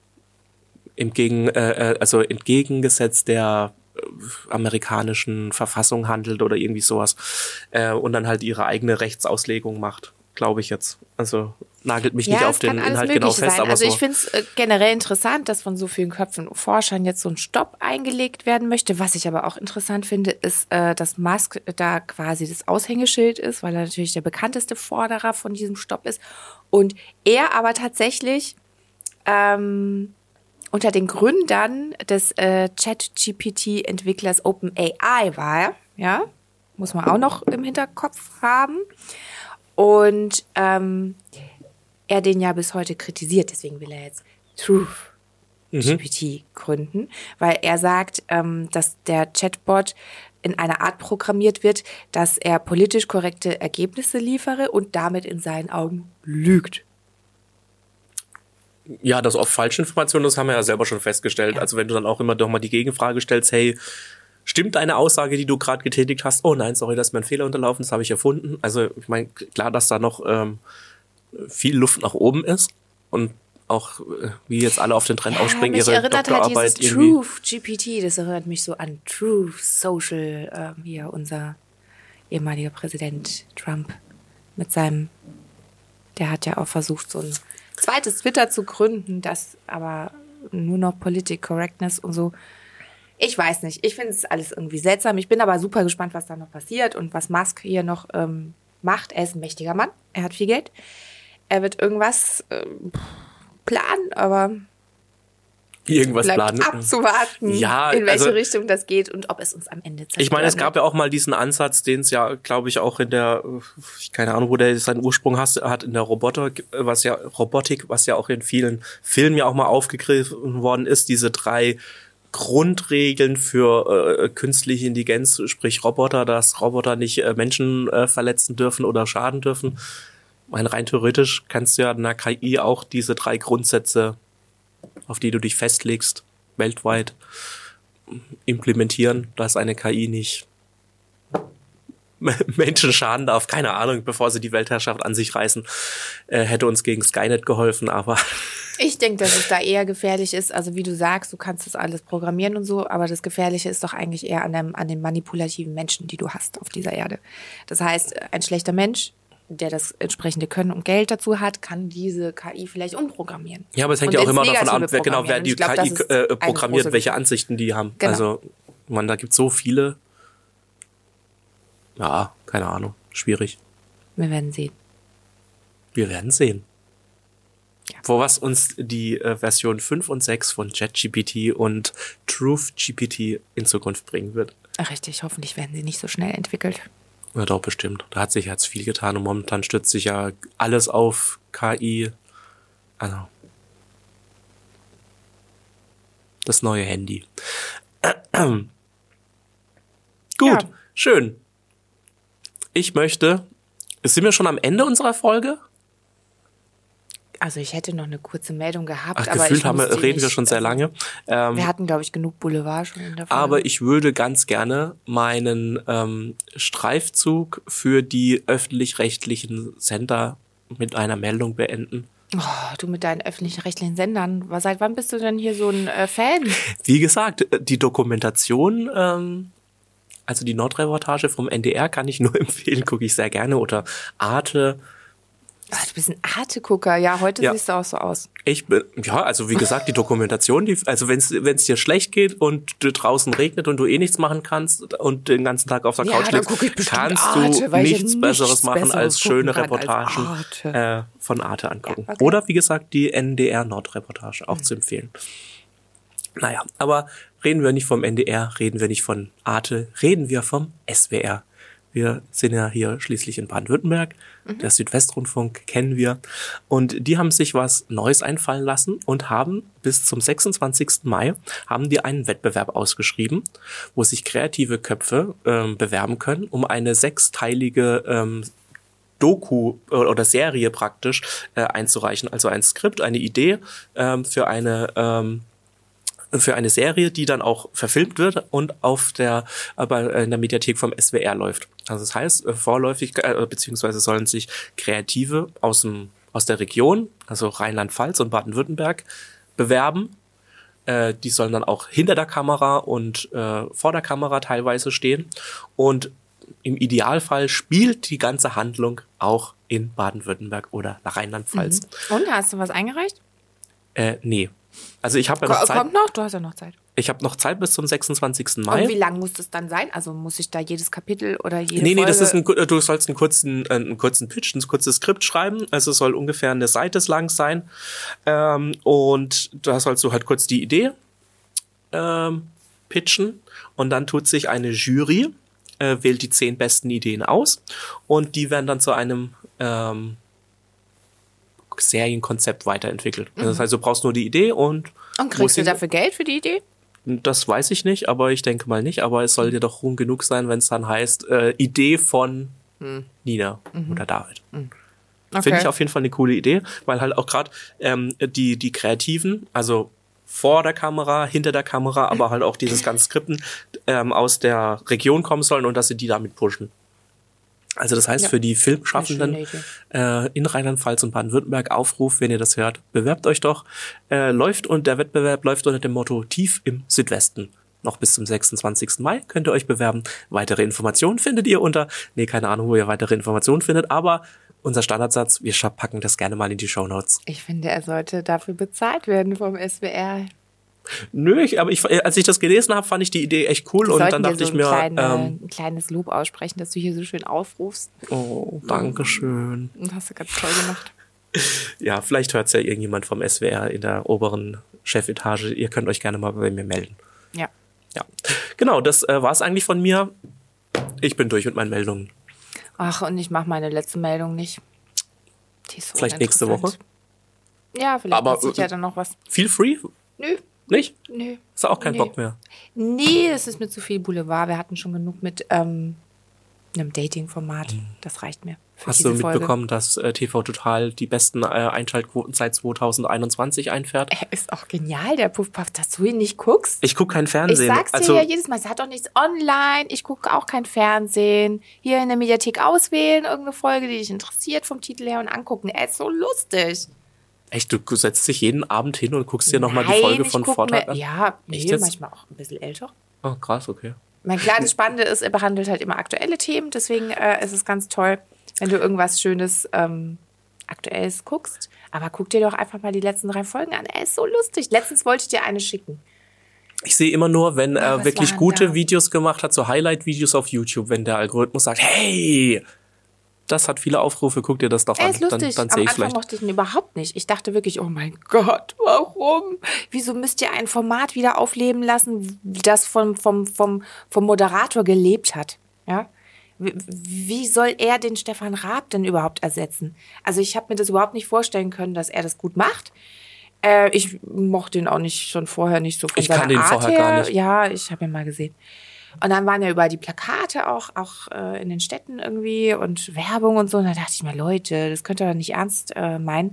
im Gegen, äh, also entgegengesetzt der amerikanischen Verfassung handelt oder irgendwie sowas äh, und dann halt ihre eigene Rechtsauslegung macht, glaube ich jetzt. Also nagelt mich ja, nicht auf den Inhalt genau fest, sein. aber also so. ich finde es äh, generell interessant, dass von so vielen Köpfen und Forschern jetzt so ein Stopp eingelegt werden möchte. Was ich aber auch interessant finde, ist, äh, dass Musk da quasi das Aushängeschild ist, weil er natürlich der bekannteste Forderer von diesem Stopp ist und er aber tatsächlich ähm, unter den Gründern des äh, Chat-G P T-Entwicklers OpenAI war, ja, muss man auch noch im Hinterkopf haben. Und ähm, er den ja bis heute kritisiert, deswegen will er jetzt Truth G P T mhm. gründen, weil er sagt, ähm, dass der Chatbot in einer Art programmiert wird, dass er politisch korrekte Ergebnisse liefere und damit in seinen Augen lügt. Ja, das oft falsche Informationen, das haben wir ja selber schon festgestellt. Ja. Also wenn du dann auch immer doch mal die Gegenfrage stellst, hey, stimmt deine Aussage, die du gerade getätigt hast? Oh nein, sorry, da ist mir ein Fehler unterlaufen, das habe ich erfunden. Also ich meine, klar, dass da noch ähm, viel Luft nach oben ist und auch, äh, wie jetzt alle auf den Trend ja, aufspringen, ihre erinnert Doktorarbeit halt dieses irgendwie. Truth G P T, das erinnert mich so an Truth Social, äh, hier unser ehemaliger Präsident Trump mit seinem, der hat ja auch versucht, so ein zweites Twitter zu gründen, das aber nur noch Political Correctness und so. Ich weiß nicht. Ich finde es alles irgendwie seltsam. Ich bin aber super gespannt, was da noch passiert und was Musk hier noch ähm, macht. Er ist ein mächtiger Mann. Er hat viel Geld. Er wird irgendwas äh, planen, aber irgendwas bleibt planen. abzuwarten, ja, in welche also, Richtung das geht und ob es uns am Ende zerstört. Ich meine, es gab ja auch mal diesen Ansatz, den es ja, glaube ich, auch in der, keine Ahnung, wo der seinen Ursprung hat, hat in der Roboter, was ja Robotik, was ja auch in vielen Filmen ja auch mal aufgegriffen worden ist, diese drei Grundregeln für äh, künstliche Intelligenz, sprich Roboter, dass Roboter nicht äh, Menschen äh, verletzen dürfen oder schaden dürfen. Ich meine, rein theoretisch kannst du ja in einer K I auch diese drei Grundsätze, auf die du dich festlegst, weltweit implementieren, dass eine K I nicht Menschen schaden darf, keine Ahnung, bevor sie die Weltherrschaft an sich reißen, äh, hätte uns gegen Skynet geholfen, aber ich denke, dass es da eher gefährlich ist, also wie du sagst, du kannst das alles programmieren und so, aber das Gefährliche ist doch eigentlich eher an, dem, an den manipulativen Menschen, die du hast auf dieser Erde. Das heißt, ein schlechter Mensch, der das entsprechende Können und Geld dazu hat, kann diese K I vielleicht umprogrammieren. Ja, aber es hängt und ja auch immer davon ab, wer genau wer die glaub, K I äh, programmiert, welche Ansichten die haben. Genau. Also, man, da gibt es so viele. Ja, keine Ahnung, schwierig. Wir werden sehen. Wir werden sehen. Wo was uns die äh, Version fünf und sechs von ChatGPT und TruthGPT in Zukunft bringen wird. Richtig, hoffentlich werden sie nicht so schnell entwickelt. Ja, doch, bestimmt. Da hat sich jetzt viel getan und momentan stützt sich ja alles auf K I. Also, das neue Handy. Gut, Ja. schön. Ich möchte, sind wir schon am Ende unserer Folge? Also ich hätte noch eine kurze Meldung gehabt, Ach, aber gefühlt ich haben wir, muss die reden wir nicht, schon sehr also, lange. Ähm, Wir hatten, glaube ich, genug Boulevard schon in der Folge. aber ich würde ganz gerne meinen ähm, Streifzug für die öffentlich-rechtlichen Sender mit einer Meldung beenden. Oh, du mit deinen öffentlich-rechtlichen Sendern. Was- Seit wann bist du denn hier so ein äh, Fan? Wie gesagt, die Dokumentation, ähm, also die Nordreportage vom N D R kann ich nur empfehlen, gucke ich sehr gerne. Oder Arte. Ach, du bist ein Arte-Gucker. Ja, heute Ja. siehst du auch so aus. Ich bin, ja, also wie gesagt, die Dokumentation, die, also wenn es dir schlecht geht und du draußen regnet und du eh nichts machen kannst und den ganzen Tag auf der Ja, Couch dann liegst, guck ich bestimmt kannst Arte, du weil ich ja nichts nichts Besseres machen Besseres als schöne gucken kann als Reportagen Arte. äh, von Arte angucken. Ja, okay. Oder wie gesagt, die N D R-Nordreportage auch zu empfehlen. Naja, aber reden wir nicht vom N D R, reden wir nicht von Arte, reden wir vom S W R. Wir sind ja hier schließlich in Baden-Württemberg. Mhm. Der Südwestrundfunk kennen wir. Und die haben sich was Neues einfallen lassen und haben bis zum sechsundzwanzigsten Mai haben die einen Wettbewerb ausgeschrieben, wo sich kreative Köpfe ähm, bewerben können, um eine sechsteilige ähm, Doku äh, oder Serie praktisch äh, einzureichen. Also ein Skript, eine Idee ähm, für eine ähm, für eine Serie, die dann auch verfilmt wird und auf der, aber in der Mediathek vom S W R läuft. Also das heißt, äh, vorläufig, äh, beziehungsweise sollen sich Kreative aus dem, aus der Region, also Rheinland-Pfalz und Baden-Württemberg, bewerben. Äh, die sollen dann auch hinter der Kamera und äh, vor der Kamera teilweise stehen. Und im Idealfall spielt die ganze Handlung auch in Baden-Württemberg oder Rheinland-Pfalz. Und, hast du was eingereicht? Äh, nee. Also ich habe ja noch Ko- Zeit. Kommt noch? Du hast ja noch Zeit. Ich habe noch Zeit bis zum sechsundzwanzigsten Mai. Und wie lang muss das dann sein? Also muss ich da jedes Kapitel oder jede Nee, nee, Folge... das ist ein, du sollst einen kurzen, äh, einen kurzen Pitch, ein kurzes Skript schreiben. Also es soll ungefähr eine Seite lang sein. Ähm, und da sollst du halt kurz die Idee ähm, pitchen. Und dann tut sich eine Jury, äh, wählt die zehn besten Ideen aus. Und die werden dann zu einem ähm, Serienkonzept weiterentwickelt. Mhm. Das heißt, du brauchst nur die Idee und... Und kriegst du dafür Geld für die Idee? Das weiß ich nicht, aber ich denke mal nicht. Aber es soll dir doch Ruhm genug sein, wenn es dann heißt, äh, Idee von hm. Nina mhm. oder David. Mhm. Okay. Finde ich auf jeden Fall eine coole Idee, weil halt auch gerade ähm, die, die Kreativen, also vor der Kamera, hinter der Kamera, aber halt auch dieses ganze Skripten ähm, aus der Region kommen sollen und dass sie die damit pushen. Also das heißt, ja. für die Filmschaffenden äh, in Rheinland-Pfalz und Baden-Württemberg, Aufruf, wenn ihr das hört, bewerbt euch doch. Äh, läuft und der Wettbewerb läuft unter dem Motto Tief im Südwesten. Noch bis zum sechsundzwanzigsten Mai könnt ihr euch bewerben. Weitere Informationen findet ihr unter, nee, keine Ahnung, wo ihr weitere Informationen findet, aber unser Standardsatz, wir packen das gerne mal in die Shownotes. Ich finde, er sollte dafür bezahlt werden vom S W R. Nö, ich, aber ich, als ich das gelesen habe, fand ich die Idee echt cool. Wir und dann dachte so ich mir, kleine, ähm, ein kleines Lob aussprechen, dass du hier so schön aufrufst. Oh, danke schön. Das hast du ganz toll gemacht. Ja, vielleicht hört es ja irgendjemand vom S W R in der oberen Chefetage. Ihr könnt euch gerne mal bei mir melden. Ja. Ja, genau, das äh, war es eigentlich von mir. Ich bin durch mit meinen Meldungen. Ach, und ich mache meine letzte Meldung nicht. Die ist so vielleicht nächste Woche? Ja, vielleicht aber passiert ja dann noch was. Feel free? Nö. Nicht? Nö. Ist auch kein nee. Bock mehr? Nee, das ist mir zu viel Boulevard. Wir hatten schon genug mit ähm, einem Dating-Format. Das reicht mir. Für Hast diese du mitbekommen, Folge. dass äh, T V Total die besten äh, Einschaltquoten seit zwanzig einundzwanzig einfährt? Er ist auch genial, der Puffpuff, dass du ihn nicht guckst. Ich gucke kein Fernsehen. Ich sag's also, dir ja jedes Mal, es hat doch nichts online. Ich gucke auch kein Fernsehen. Hier in der Mediathek auswählen, irgendeine Folge, die dich interessiert vom Titel her und angucken. Er ist so lustig. Echt, du setzt dich jeden Abend hin und guckst dir nochmal die Folge von Vortag an? Ja, nee, Echt jetzt? manchmal auch ein bisschen älter. Oh, krass, okay. Mein klar, das Spannende ist, er behandelt halt immer aktuelle Themen. Deswegen äh, ist es ganz toll, wenn du irgendwas Schönes, ähm, Aktuelles guckst. Aber guck dir doch einfach mal die letzten drei Folgen an. Er ist so lustig. Letztens wollte ich dir eine schicken. Ich sehe immer nur, wenn Ja, er was wirklich waren gute da? Videos gemacht hat, so Highlight-Videos auf YouTube, wenn der Algorithmus sagt, hey, das hat viele Aufrufe, guck dir das doch Er an. ist lustig. Dann, dann sehe Am ich Anfang vielleicht. mochte ich ihn überhaupt nicht. Ich dachte wirklich, oh mein Gott, warum? Wieso müsst ihr ein Format wieder aufleben lassen, das vom, vom, vom, vom Moderator gelebt hat? Ja? Wie, wie soll er den Stefan Raab denn überhaupt ersetzen? Also ich habe mir das überhaupt nicht vorstellen können, dass er das gut macht. Äh, ich mochte ihn auch nicht schon vorher nicht so von Ich seiner kannte ihn Art vorher her. gar nicht. Ja, ich habe ihn mal gesehen. Und dann waren ja überall die Plakate auch, auch äh, in den Städten irgendwie und Werbung und so. Und da dachte ich mir, Leute, das könnt ihr doch nicht ernst äh, meinen.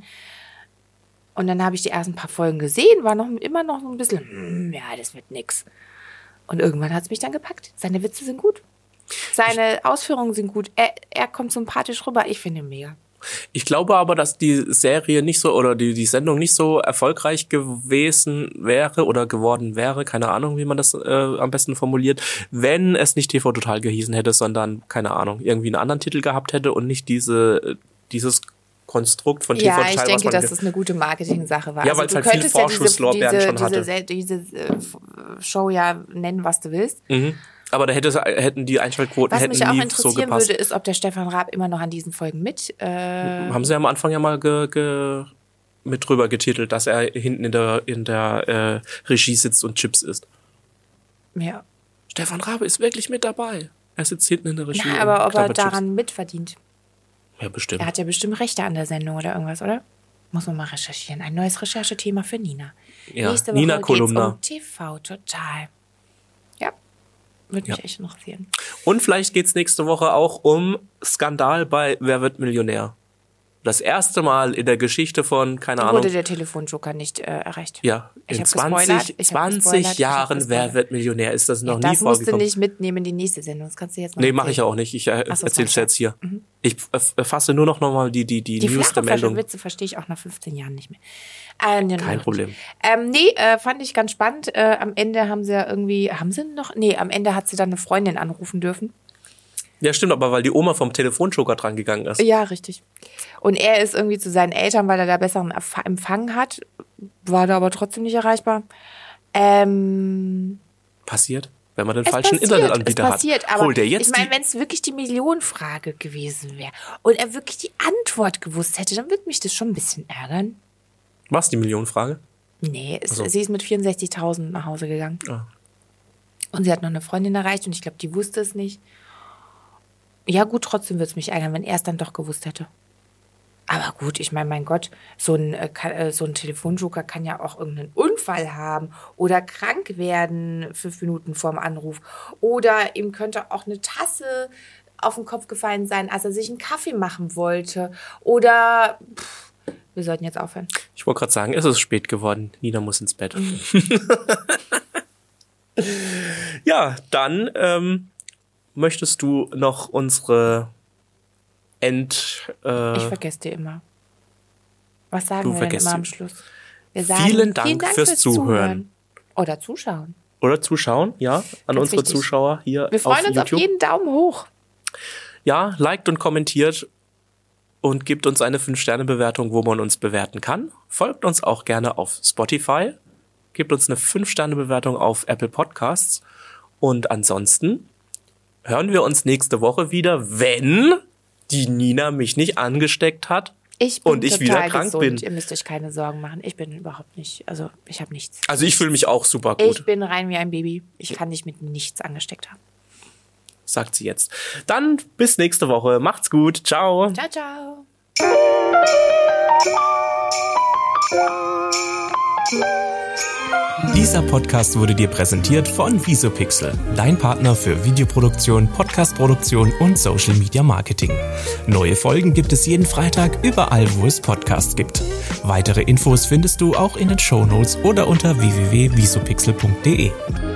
Und dann habe ich die ersten paar Folgen gesehen, war noch immer noch so ein bisschen, mm, ja, das wird nix. Und irgendwann hat es mich dann gepackt. Seine Witze sind gut. Seine ich, Ausführungen sind gut. Er, er kommt sympathisch rüber. Ich finde ihn mega. Ich glaube aber, dass die Serie nicht so oder die, die Sendung nicht so erfolgreich gewesen wäre oder geworden wäre, keine Ahnung, wie man das äh, am besten formuliert, wenn es nicht T V Total gehießen hätte, sondern, keine Ahnung, irgendwie einen anderen Titel gehabt hätte und nicht diese dieses Konstrukt von T V Total. Ja, ich denke, dass das eine gute Marketing-Sache war. Ja, weil es halt viele Vorschusslorbeeren schon hatte. Diese, diese, diese Show ja nennen, was du willst. Mhm. Aber da hätte, hätten die Einschaltquoten was hätten mich auch nie interessieren so gepasst. würde, ist, ob der Stefan Raab immer noch an diesen Folgen mit... Äh Haben sie am Anfang ja mal ge, ge, mit drüber getitelt, dass er hinten in der, in der äh, Regie sitzt und Chips isst. Ja. Stefan Raab ist wirklich mit dabei. Er sitzt hinten in der Regie. Na, aber und ob er knabbert daran Chips. mitverdient. Ja, bestimmt. Er hat ja bestimmt Rechte an der Sendung oder irgendwas, oder? Muss man mal recherchieren. Ein neues Recherchethema für Nina. Ja, Nächste Woche Nina geht's Kolumna. um T V Total. Ja, würde mich Ja. echt interessieren. Und vielleicht geht's nächste Woche auch um Skandal bei Wer wird Millionär? Das erste Mal in der Geschichte von, keine Da Ahnung. wurde der Telefonjoker nicht äh, erreicht. Ja, Ich in hab gespoilert, zwanzig, ich hab gespoilert, zwanzig ich hab Jahren gespoilert. Wer wird Millionär? Ist das noch Ja, nie das musst du vorgekommen? nicht mitnehmen in die nächste Sendung. Das kannst du jetzt mal Nee, mache ich erzählen. auch nicht. Ich äh, Ach so, erzähl's sorry. jetzt hier. Ich äh, fasse nur noch mal die, die, die, Die News der flache Meldung. Witze verstehe ich auch nach fünfzehn Jahren nicht mehr. Äh, nee, Kein noch Problem. nicht. Ähm, nee, äh, fand ich ganz spannend. Äh, am Ende haben sie ja irgendwie, haben sie noch? Nee, am Ende hat sie dann eine Freundin anrufen dürfen. Ja, stimmt, aber weil die Oma vom Telefonjoker dran gegangen ist. Ja, richtig. Und er ist irgendwie zu seinen Eltern, weil er da besseren Erf- Empfang hat, war da aber trotzdem nicht erreichbar. Ähm, Passiert, wenn man den es falschen passiert, Internetanbieter es hat. passiert, aber Holt er jetzt ich meine, die... wenn es wirklich die Millionenfrage gewesen wäre und er wirklich die Antwort gewusst hätte, dann würde mich das schon ein bisschen ärgern. Was, die Millionenfrage? Nee, es, Ach so. sie ist mit vierundsechzigtausend nach Hause gegangen. Ah. Und sie hat noch eine Freundin erreicht und ich glaube, die wusste es nicht. Ja gut, trotzdem würde es mich ärgern, wenn er es dann doch gewusst hätte. Aber gut, ich meine, mein Gott, so ein, äh, kann, äh, so ein Telefonjoker kann ja auch irgendeinen Unfall haben oder krank werden fünf Minuten vorm Anruf. Oder ihm könnte auch eine Tasse auf den Kopf gefallen sein, als er sich einen Kaffee machen wollte. Oder, pff, wir sollten jetzt aufhören. Ich wollte gerade sagen, es ist spät geworden. Nina muss ins Bett. Mhm. Ja, dann ähm, möchtest du noch unsere End... Äh, Ich vergesse dir immer. Was sagen Du wir denn vergisst immer am es. Schluss? Wir sagen, Vielen Dank fürs Zuhören. Oder Zuschauen. oder zuschauen, ja, an Ganz unsere wichtig. Zuschauer hier Wir freuen auf uns YouTube. auf jeden Daumen hoch. Ja, liked und kommentiert und gebt uns eine fünf Sterne Bewertung, wo man uns bewerten kann. Folgt uns auch gerne auf Spotify. Gebt uns eine fünf Sterne Bewertung auf Apple Podcasts. Und ansonsten hören wir uns nächste Woche wieder, wenn die Nina mich nicht angesteckt hat Ich bin und ich total wieder krank gesund. bin. Ihr müsst euch keine Sorgen machen. Ich bin überhaupt nicht, also ich habe nichts. Also ich fühle mich auch super gut, Ich bin rein wie ein Baby. Ich kann dich mit nichts angesteckt haben. sagt sie jetzt. Dann bis nächste Woche. Macht's gut. Ciao. Ciao, ciao. Dieser Podcast wurde dir präsentiert von Visopixel, dein Partner für Videoproduktion, Podcastproduktion und Social Media Marketing. Neue Folgen gibt es jeden Freitag überall, wo es Podcasts gibt. Weitere Infos findest du auch in den Shownotes oder unter w w w punkt visopixel punkt d e.